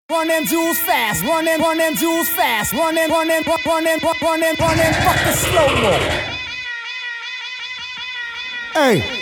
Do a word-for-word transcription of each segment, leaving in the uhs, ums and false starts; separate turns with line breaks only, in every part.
run them jewels fast, run them, run them jewels fast, run them, run them, run them, run them, run them, fuck the slow-mo.
Hey.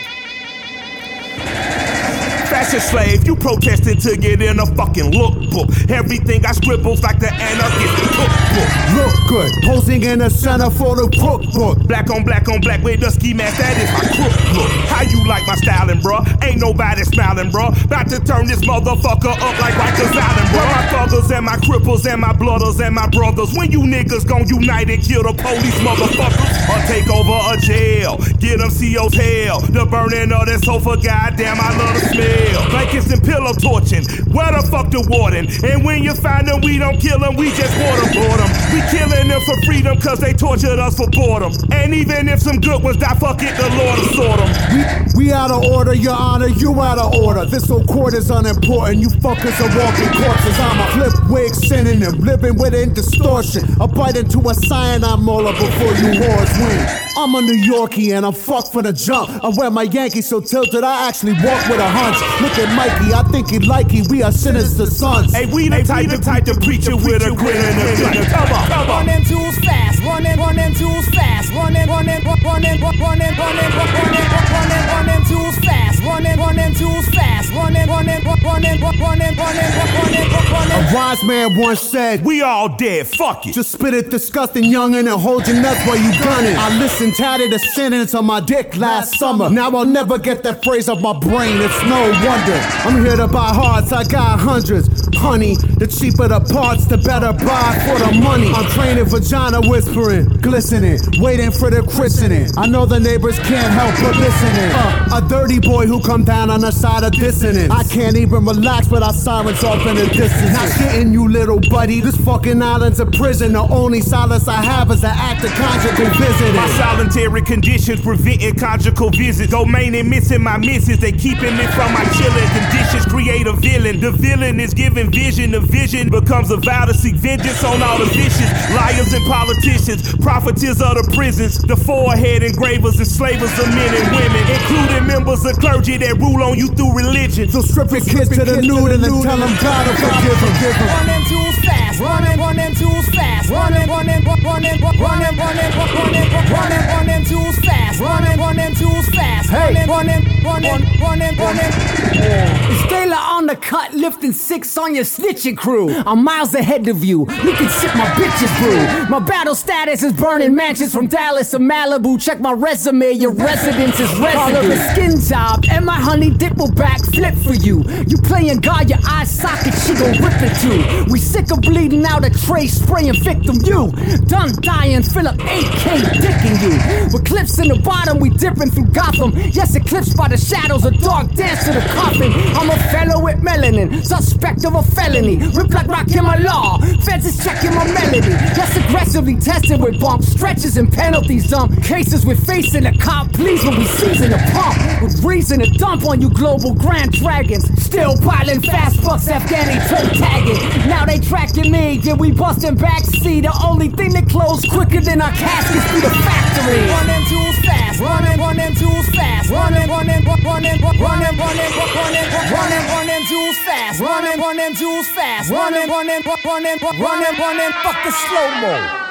Fashion slave, you protested to get in a fucking lookbook. Everything I scribbles like the anarchist cookbook.
Look good, posing in the center for the cookbook.
Black on black on black with the ski mask, that is my crook look. How you like my styling, bruh? Ain't nobody smiling, bruh. About to turn this motherfucker up like Rikers Island, bruh. My thuggers and my cripples and my blooders and my brothers. When you niggas gon' unite and kill the police, motherfuckers, or take over a jail, get them C O's hell. The burning of that sofa, goddamn, I love the smell. Blankets and pillow torching, where the fuck the warden? And when you find them, we don't kill them, we just waterboard them. We killing them for freedom, cause they tortured us for boredom. And even if some good ones die, fuck it, the Lord will sort them.
We, we out of order, your honor, you out of order. This whole court is unimportant, you fuckers are walking corpses. I'm a flip wig synonym, living within distortion. A bite into a cyanide molar before you whores win. I'm a New Yorkie and I'm fucked for the jump. I wear my Yankees so tilted I actually walk with a hunch. Look at Mikey, I think he like he, we are sinister sons.
Hey, we the type, the type to preach it with a grin and a grin. Come on, come on.
Run them jewels fast, run them, run them jewels fast, run them, run them, run them, run them, run them, run them, run them, run them jewels fast, run them, run them jewels fast, run them, run them, run them, run them, run them, run them, run them.
A wise man once said,
we all dead, fuck it.
Just spit it disgusting youngin' and hold your nuts while you gunning. I listened, tatted a sentence on my dick last summer. Now I'll never get that phrase off my brain, it's no wonder. I'm here to buy hearts, I got hundreds. Honey, the cheaper the parts, the better buy for the money. I'm training vagina whispering, glistening, waiting for the christening. I know the neighbors can't help but listening. Uh, a dirty boy who come down on the side of dissonance. I can't even relax without sirens off in the distance. Not shitting you, little buddy, this fucking island's a prison. The only solace I have is an act of conjugal visiting.
My solitary conditions preventing conjugal visits. Domaining missing my misses, they keeping me from my chilling. Conditions create a villain. The villain is given vision. The vision becomes a vow to seek vengeance on all the vicious liars and politicians, profiteers of the prisons, the forehead engravers, enslavers of men and women, including members of clergy that rule on you through religion.
So strip your kids to the nude and then tell them God will forgive them.
Run them jewels fast, run them, run them jewels fast, run them, run them, run them, run them, run them, run them, run them, run them jewels fast, run them, run them jewels fast, run them, run them, run them, run them, run them.
It's Taylor on the cut, lifting six on your snitching crew. I'm miles ahead of you, you can sip my bitches brew. My battle status is burning mansions from Dallas to Malibu. Check my resume, your residence is residue. A skin job, and my honey dip will back flip for you. You playing God, your eye socket, she gon' rip it too. We sick of bleeding out a tray, spraying victim you. Done dying, fill up eight K dicking you. With clips in the bottom, we dipping through Gotham. Yes, eclipsed by the shadows, a dark dance to the coffin. I'm a fellow with melanin, suspect of a felony. Rip like rock in my law, feds is checking my melody. Yes, aggressively tested with bumps, stretches and penalties. Dump cases with facing a cop, please when we season the pump. With reason to dump on you global grand dragons. Still piling fast bucks, Afghani toe tagging. Now they tracking me, then we busting backseat. The only thing that close quicker than our caskets through the factory.
Run them jewels fast, run them, run them jewels fast, run them, run them, run them, run them, run them, run them, run them, run them jewels fast, run them, run them jewels fast, run them, run them, run them, run them, run them, fuck the slow-mo.